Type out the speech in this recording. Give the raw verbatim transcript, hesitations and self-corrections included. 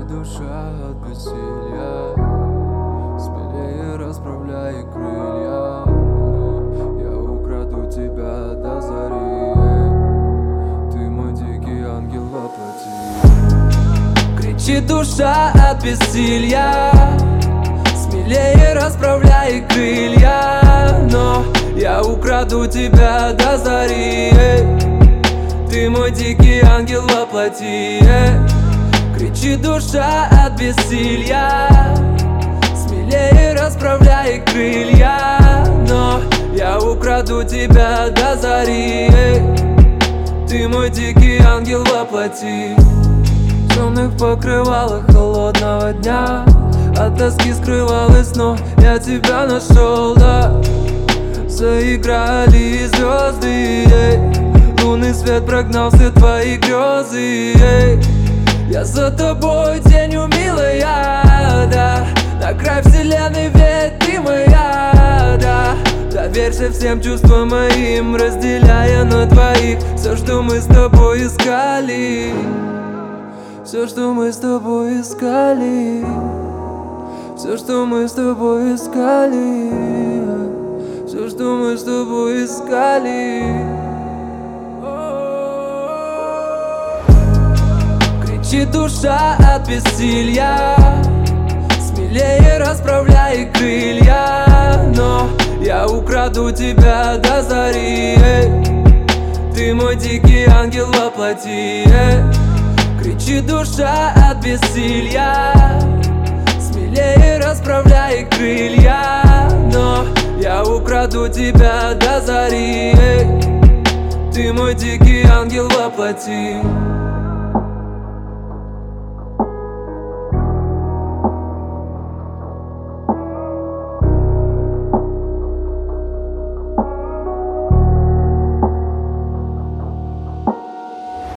душа от бессилия, смелее расправляй крылья, но я украду тебя до зари. Ты мой дикий ангел во плоти. Кричит душа от бессилия, смелее расправляй крылья, но я украду тебя до зари. Ты мой дикий ангел во плоти. Кричит душа от бессилия, смелее расправляй крылья, но я украду тебя до зари. Ты мой дикий ангел во плоти. В темных покрывалах холодного дня от тоски скрывалась, но я тебя нашел, да. Заиграли звезды, эй. Лунный свет прогнал все твои грезы, эй. Я за тобой, тенью милая, да. На край вселенной, ведь ты моя, да. Доверься всем чувствам моим, разделяя на двоих все, что мы с тобой искали. Все, что мы с тобой искали. Все, что мы с тобой искали. Все, что мы с тобой искали. Кричит душа от бессилия, смелее расправляй крылья, но я украду тебя до зари. Ты мой дикий ангел во плоти. Кричит душа от бессилия, смелее расправляй крылья, но я украду тебя до зари. Ты мой дикий ангел во плоти.